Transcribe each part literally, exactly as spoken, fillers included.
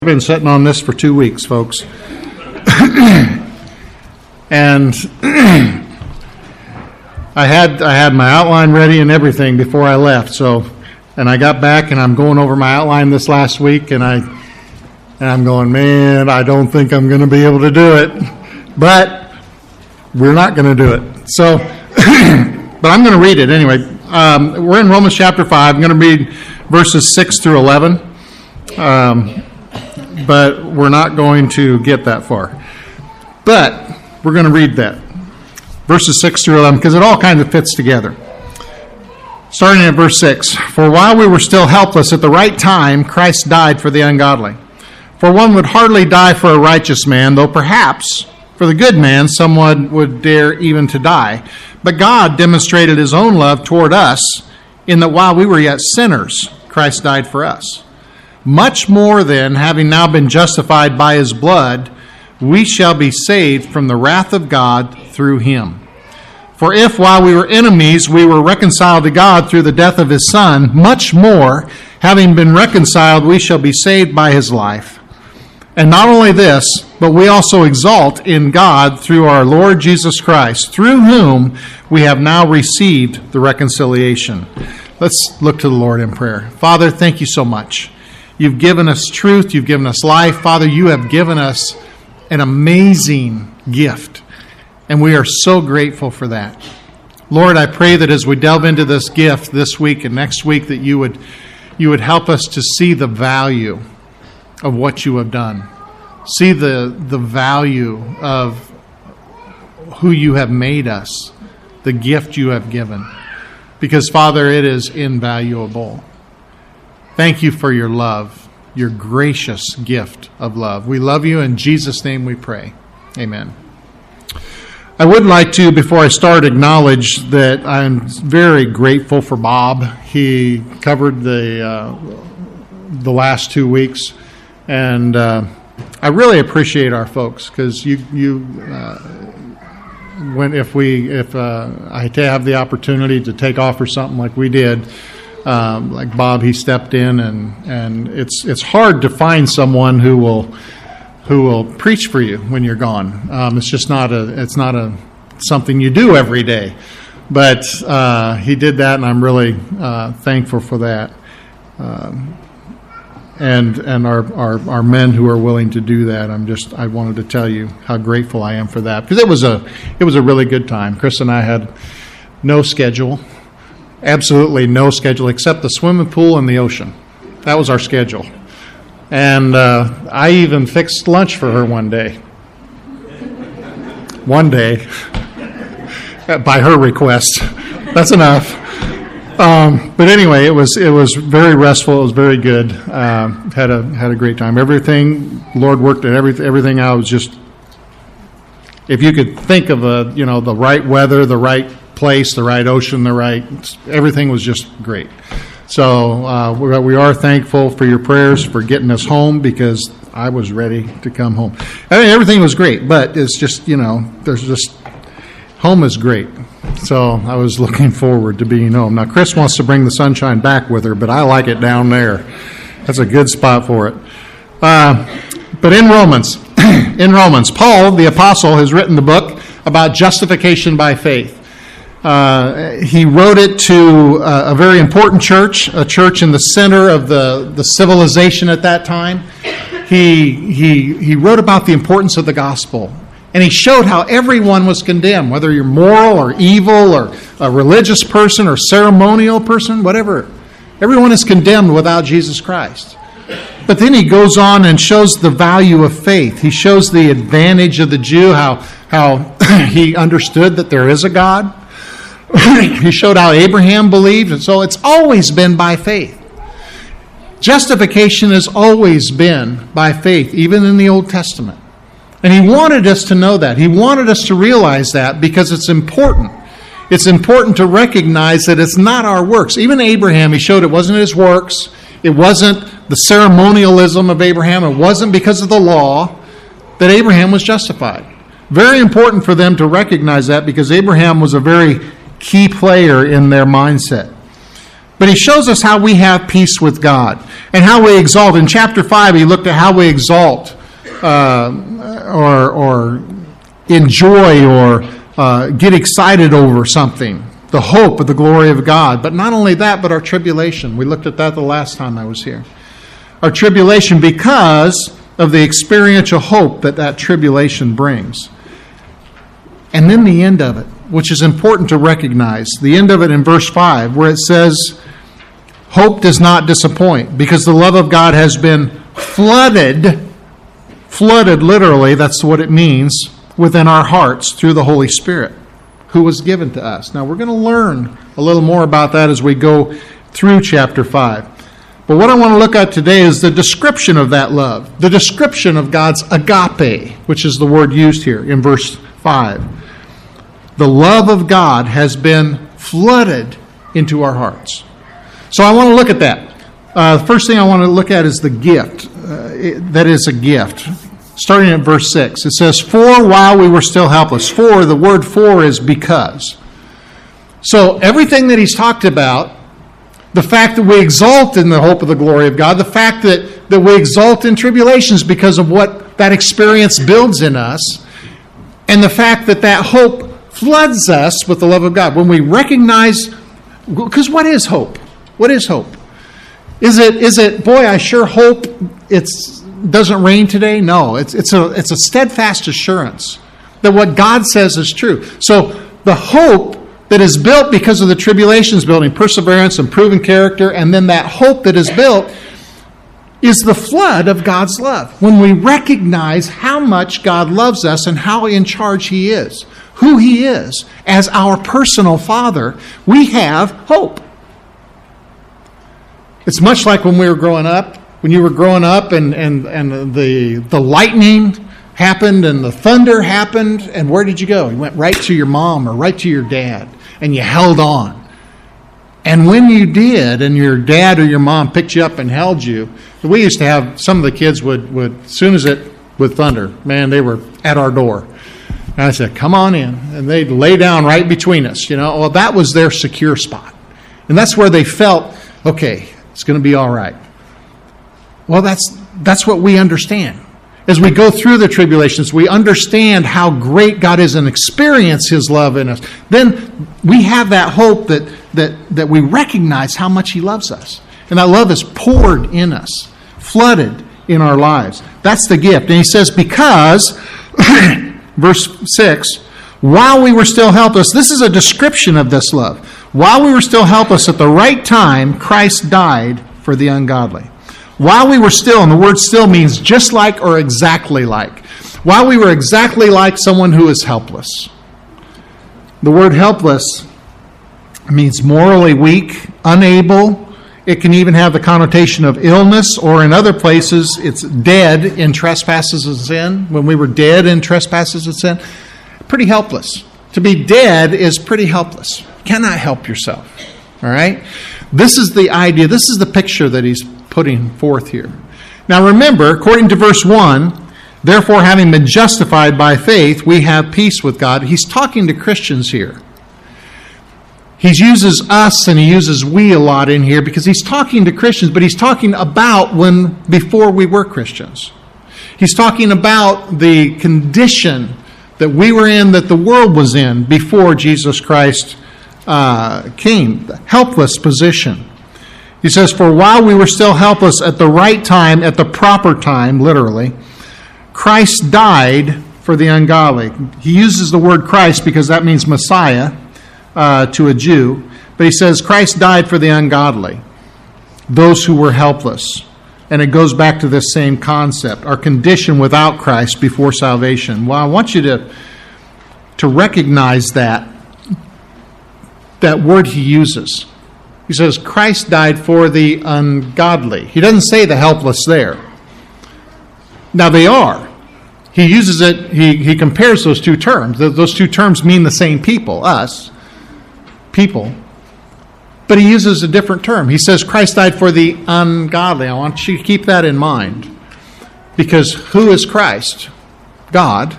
I've been sitting on this for two weeks, folks. and I had I had my outline ready and everything before I left. So, and I got back and I'm going over my outline this last week, and I and I'm going, man, I don't think I'm going to be able to do it. But we're not going to do it. So, but I'm going to read it anyway. Um, we're in Romans chapter five. I'm going to read verses six through eleven. Um, But we're not going to get that far. But we're going to read that. Verses six through eleven, because it all kind of fits together. Starting at verse six. For while we were still helpless at the right time, Christ died for the ungodly. For one would hardly die for a righteous man, though perhaps for the good man someone would dare even to die. But God demonstrated his own love toward us, in that while we were yet sinners, Christ died for us. Much more then, having now been justified by his blood, we shall be saved from the wrath of God through him. For if while we were enemies we were reconciled to God through the death of his Son, much more, having been reconciled, we shall be saved by his life. And not only this, but we also exult in God through our Lord Jesus Christ, through whom we have now received the reconciliation. Let's look to the Lord in prayer. Father, thank you so much. You've given us truth. You've given us life. Father, you have given us an amazing gift, and we are so grateful for that. Lord, I pray that as we delve into this gift this week and next week, that you would, you would help us to see the value of what you have done. See the, the value of who you have made us, the gift you have given. Because, Father, it is invaluable. Thank you for your love, your gracious gift of love. We love you. In Jesus' name we pray. Amen. I would like to, before I start, acknowledge that I'm very grateful for Bob. He covered the uh, the last two weeks, and uh, I really appreciate our folks, because you you uh, when if we if uh, I have the opportunity to take off or something like we did. Um, like Bob, he stepped in, and, and it's it's hard to find someone who will who will preach for you when you're gone. Um, it's just not a it's not a something you do every day. But uh, he did that, and I'm really uh, thankful for that. Um, and and our, our our men who are willing to do that, I'm just I wanted to tell you how grateful I am for that, because it was a it was a really good time. Chris and I had no schedule. Absolutely no schedule except the swimming pool and the ocean. That was our schedule. And uh, I even fixed lunch for her one day. One day. By her request. That's enough. Um, but anyway, it was it was very restful. It was very good. Uh, had a had a great time. Everything, Lord worked at everything. Everything I was just. If you could think of a you know the right weather, the right place, the right ocean, the right, everything was just great. So uh, we, we are thankful for your prayers for getting us home, because I was ready to come home. I mean, everything was great, but it's just, you know, there's just, home is great. So I was looking forward to being home. Now, Chris wants to bring the sunshine back with her, but I like it down there. That's a good spot for it. Uh, but in Romans, in Romans, Paul, the apostle, has written the book about justification by faith. Uh, he wrote it to uh, a very important church, a church in the center of the, the civilization at that time. He, he, he wrote about the importance of the gospel, and he showed how everyone was condemned, whether you're moral or evil or a religious person or ceremonial person, whatever. Everyone is condemned without Jesus Christ. But then he goes on and shows the value of faith. He shows the advantage of the Jew, how, how he understood that there is a God. He showed how Abraham believed, and so it's always been by faith. Justification has always been by faith, even in the Old Testament. And he wanted us to know that. He wanted us to realize that, because it's important. It's important to recognize that it's not our works. Even Abraham, he showed it wasn't his works. It wasn't the ceremonialism of Abraham. It wasn't because of the law that Abraham was justified. Very important for them to recognize that, because Abraham was a very key player in their mindset. But he shows us how we have peace with God and how we exalt. In chapter five, he looked at how we exalt uh, or, or enjoy or uh, get excited over something, the hope of the glory of God. But not only that, but our tribulation. We looked at that the last time I was here. Our tribulation because of the experiential hope that that tribulation brings. And then the end of it, which is important to recognize. The end of it in verse five, where it says, hope does not disappoint, because the love of God has been flooded, flooded literally, that's what it means, within our hearts through the Holy Spirit, who was given to us. Now, we're going to learn a little more about that as we go through chapter five. But what I want to look at today is the description of that love, the description of God's agape, which is the word used here in verse five. The love of God has been flooded into our hearts. So I want to look at that. Uh, the first thing I want to look at is the gift. Uh, it, that is a gift. Starting at verse six, it says, for while we were still helpless. For, the word for is because. So everything that he's talked about, the fact that we exalt in the hope of the glory of God, the fact that, that we exalt in tribulations because of what that experience builds in us, and the fact that that hope floods us with the love of God. When we recognize, because what is hope? What is hope? Is it, is it, boy, I sure hope it doesn't rain today? No, it's, it's, a, it's a steadfast assurance that what God says is true. So the hope that is built because of the tribulations, building perseverance and proven character, and then that hope that is built is the flood of God's love. When we recognize how much God loves us and how in charge He is, who He is as our personal Father, we have hope. It's much like when we were growing up. When you were growing up and, and, and the, the lightning happened and the thunder happened, and where did you go? You went right to your mom or right to your dad, and you held on. And when you did, and your dad or your mom picked you up and held you, we used to have, some of the kids would, would as soon as it would thunder, man, they were at our door. And I said, come on in. And they'd lay down right between us, you know. Well, that was their secure spot. And that's where they felt, okay, it's going to be all right. Well, that's that's what we understand. As we go through the tribulations, we understand how great God is and experience His love in us. Then we have that hope that that that we recognize how much He loves us. And that love is poured in us, flooded in our lives. That's the gift. And He says, because, verse six, while we were still helpless, this is a description of this love. While we were still helpless, at the right time, Christ died for the ungodly. While we were still, and the word still means just like or exactly like. While we were exactly like someone who is helpless. The word helpless means morally weak, unable. It can even have the connotation of illness, or in other places, it's dead in trespasses and sin. When we were dead in trespasses and sin, pretty helpless. To be dead is pretty helpless. You cannot help yourself. All right? This is the idea, this is the picture that he's putting forth here. Now remember, according to verse one, therefore having been justified by faith, we have peace with God. He's talking to Christians here. He uses us and he uses we a lot in here because he's talking to Christians, but he's talking about when before we were Christians. He's talking about the condition that we were in, that the world was in before Jesus Christ uh, came. The helpless position. He says, for while we were still helpless, at the right time, at the proper time, literally, Christ died for the ungodly. He uses the word Christ because that means Messiah uh, to a Jew. But he says Christ died for the ungodly, those who were helpless. And it goes back to this same concept, our condition without Christ before salvation. Well, I want you to, to recognize that, that word he uses. He says, Christ died for the ungodly. He doesn't say the helpless there. Now they are. He uses it, he, he compares those two terms. Those two terms mean the same people, us, people. But he uses a different term. He says Christ died for the ungodly. I want you to keep that in mind. Because who is Christ? God.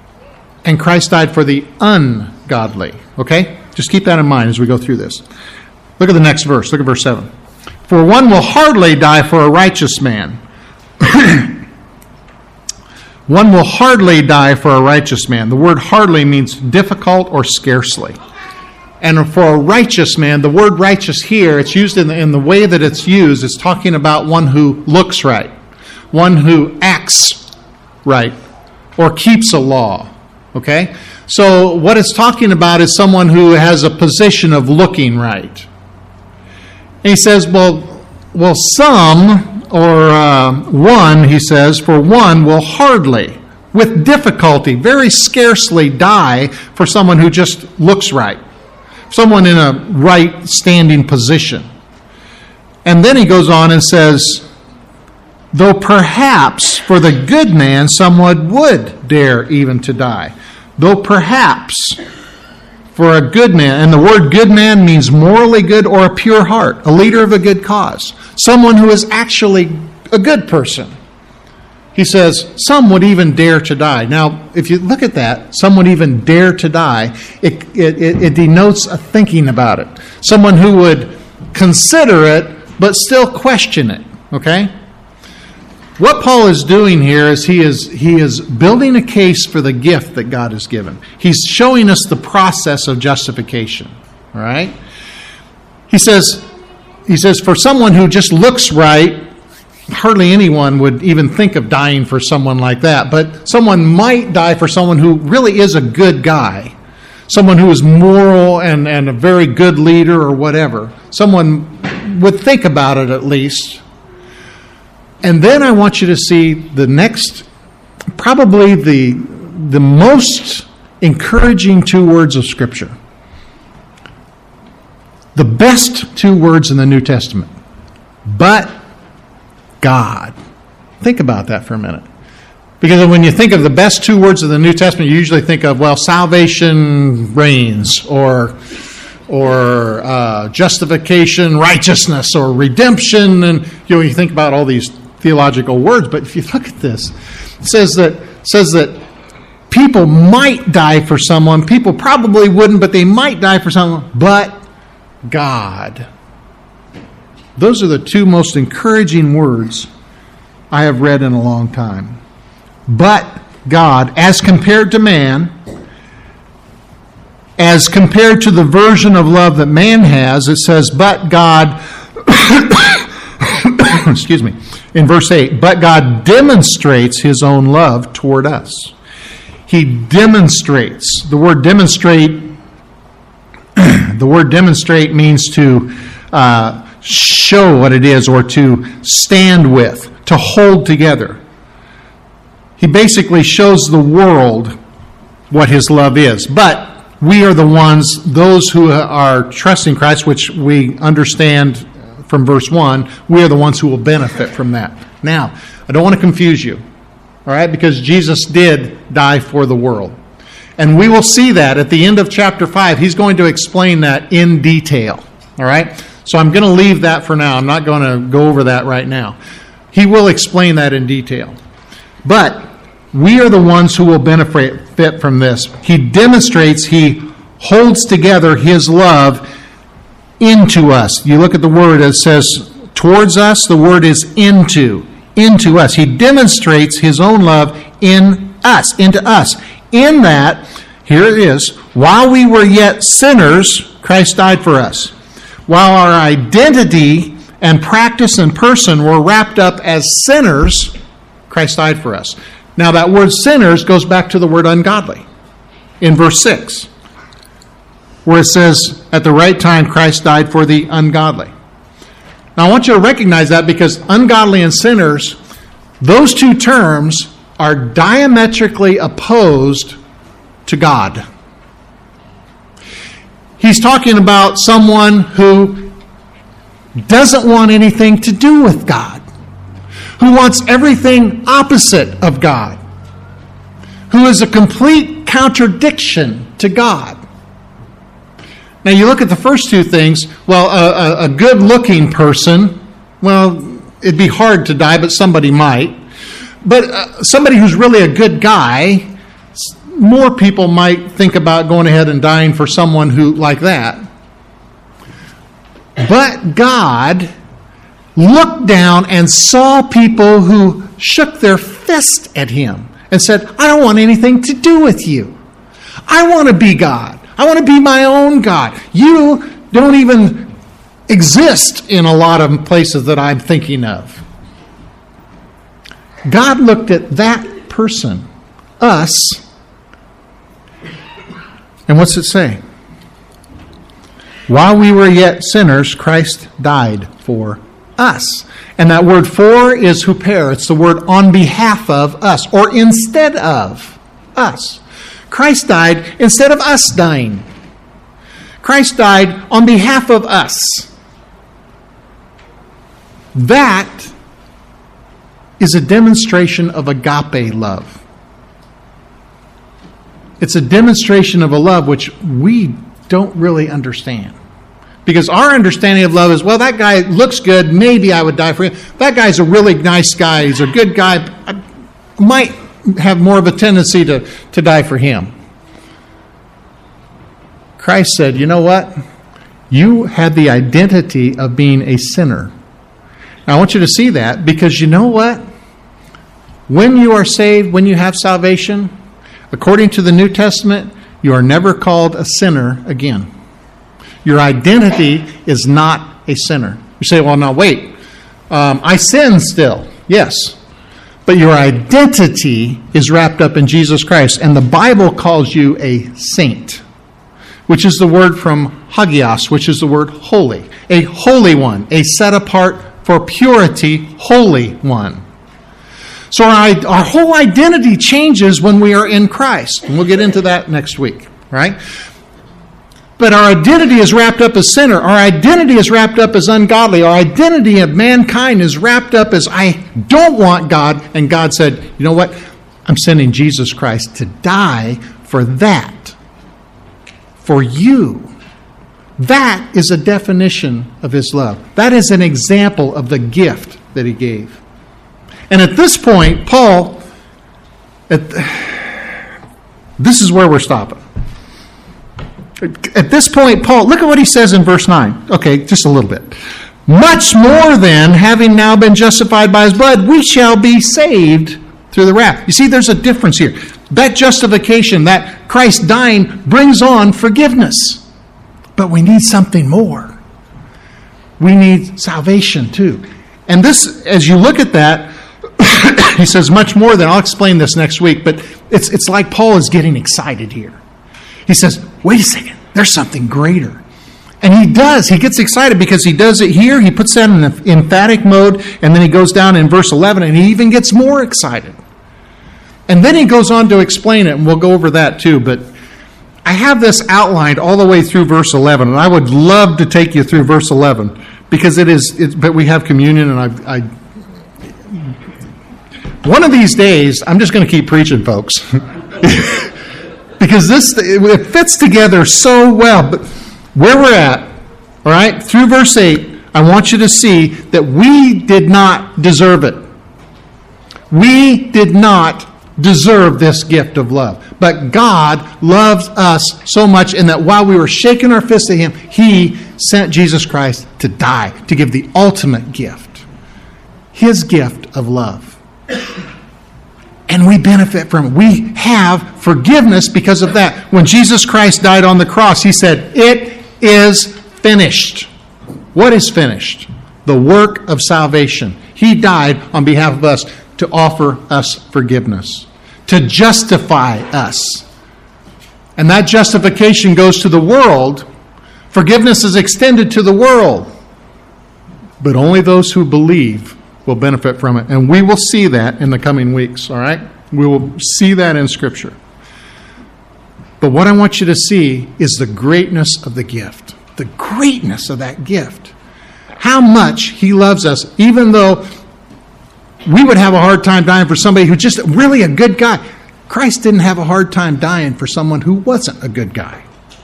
And Christ died for the ungodly. Okay? Just keep that in mind as we go through this. Look at the next verse. Look at verse seven. For one will hardly die for a righteous man. One will hardly die for a righteous man. The word hardly means difficult or scarcely. And for a righteous man, the word righteous here, it's used in the, in the way that it's used, it's talking about one who looks right, one who acts right, or keeps a law. Okay? So what it's talking about is someone who has a position of looking right. And he says, well, well, some, or uh, one, he says, for one will hardly, with difficulty, very scarcely die for someone who just looks right, someone in a right standing position. And then he goes on and says, though perhaps for the good man someone would dare even to die. Though perhaps for a good man, and the word good man means morally good or a pure heart, a leader of a good cause, someone who is actually a good person. He says, some would even dare to die. Now, if you look at that, some would even dare to die, it, it, it, it denotes a thinking about it. Someone who would consider it, but still question it, okay? What Paul is doing here is he is he is building a case for the gift that God has given. He's showing us the process of justification. All right? He says, he says, for someone who just looks right, hardly anyone would even think of dying for someone like that. But someone might die for someone who really is a good guy. Someone who is moral and, and a very good leader or whatever. Someone would think about it at least. And then I want you to see the next, probably the, the most encouraging two words of Scripture. The best two words in the New Testament. But God. Think about that for a minute. Because when you think of the best two words of the New Testament, you usually think of, well, salvation reigns, or or uh, justification, righteousness, or redemption, and you know, you think about all these theological words. But if you look at this, it says that says that people might die for someone. People probably wouldn't, but they might die for someone. But God. Those are the two most encouraging words I have read in a long time. But God, as compared to man, as compared to the version of love that man has, it says, but God, excuse me, in verse eight, but God demonstrates his own love toward us. He demonstrates. The word demonstrate, the word demonstrate means to uh, show what it is, or to stand with, to hold together. He basically shows the world what his love is. But we are the ones, those who are trusting Christ, which we understand from verse one, we are the ones who will benefit from that. Now, I don't want to confuse you, all right, because Jesus did die for the world. And we will see that at the end of chapter five. He's going to explain that in detail, all right? So I'm going to leave that for now. I'm not going to go over that right now. He will explain that in detail. But we are the ones who will benefit from this. He demonstrates, he holds together his love into us. You look at the word, it says towards us. The word is into, into us. He demonstrates his own love in us, into us. In that, here it is, while we were yet sinners, Christ died for us. While our identity and practice and person were wrapped up as sinners, Christ died for us. Now that word sinners goes back to the word ungodly in verse six, where it says, at the right time Christ died for the ungodly. Now I want you to recognize that, because ungodly and sinners, those two terms are diametrically opposed to God. He's talking about someone who doesn't want anything to do with God, who wants everything opposite of God, who is a complete contradiction to God. Now you look at the first two things, well, a, a, a good-looking person, well, it'd be hard to die, but somebody might. But uh, somebody who's really a good guy, more people might think about going ahead and dying for someone who like that. But God looked down and saw people who shook their fist at him and said, I don't want anything to do with you. I want to be God. I want to be my own God. You don't even exist in a lot of places that I'm thinking of. God looked at that person, us, and what's it say? While we were yet sinners, Christ died for us. And that word for is huper. It's the word on behalf of us, or instead of us. Christ died instead of us dying. Christ died on behalf of us. That is a demonstration of agape love. It's a demonstration of a love which we don't really understand. Because our understanding of love is, well, that guy looks good, maybe I would die for him. That guy's a really nice guy, he's a good guy, I might have more of a tendency to, to die for him. Christ said, you know what? You had the identity of being a sinner. Now, I want you to see that, because you know what? When you are saved, when you have salvation, according to the New Testament, you are never called a sinner again. Your identity is not a sinner. You say, well, now wait, um, I sin still. Yes. But your identity is wrapped up in Jesus Christ. And the Bible calls you a saint, which is the word from hagios, which is the word holy. A holy one, a set apart for purity, holy one. So our, our whole identity changes when we are in Christ. And we'll get into that next week, right? But our identity is wrapped up as sinner. Our identity is wrapped up as ungodly. Our identity of mankind is wrapped up as I don't want God. And God said, you know what? I'm sending Jesus Christ to die for that. For you. That is a definition of his love. That is an example of the gift that he gave. And at this point, Paul, at, this is where we're stopping. At this point, Paul, look at what he says in verse nine. Okay, just a little bit. Much more then, having now been justified by his blood, we shall be saved through the wrath. You see, there's a difference here. That justification, that Christ dying, brings on forgiveness. But we need something more. We need salvation too. And this, as you look at that, he says much more than, I'll explain this next week, but it's it's like Paul is getting excited here. He says, wait a second, there's something greater. And he does. He gets excited because he does it here. He puts that in an emphatic mode, and then he goes down in verse eleven, and he even gets more excited. And then he goes on to explain it, and we'll go over that too. But I have this outlined all the way through verse eleven, and I would love to take you through verse eleven, because it is, it's, but we have communion, and I, I one of these days, I'm just going to keep preaching, folks. Because this, it fits together so well. But where we're at, all right, through verse eight, I want you to see that we did not deserve it. We did not deserve this gift of love. But God loves us so much, in that while we were shaking our fists at him, he sent Jesus Christ to die, to give the ultimate gift. His gift of love. And we benefit from it. We have forgiveness because of that. When Jesus Christ died on the cross, he said, it is finished. What is finished? The work of salvation. He died on behalf of us to offer us forgiveness, to justify us. And that justification goes to the world. Forgiveness is extended to the world. But only those who believe will benefit from it. And we will see that in the coming weeks, all right? We will see that in Scripture. But what I want you to see is the greatness of the gift. The greatness of that gift. How much he loves us, even though we would have a hard time dying for somebody who's just really a good guy. Christ didn't have a hard time dying for someone who wasn't a good guy.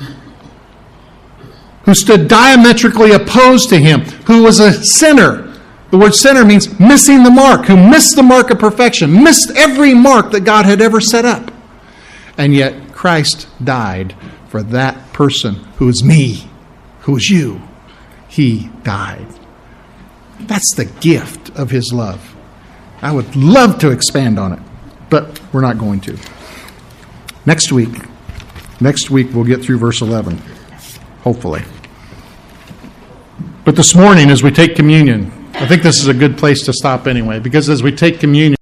Who stood diametrically opposed to him. Who was a sinner. The word sinner means missing the mark, who missed the mark of perfection, missed every mark that God had ever set up. And yet Christ died for that person who is me, who is you. he died. That's the gift of his love. I would love to expand on it, but we're not going to. Next week, next week we'll get through verse eleven, hopefully. But this morning, as we take communion, I think this is a good place to stop anyway, because as we take communion,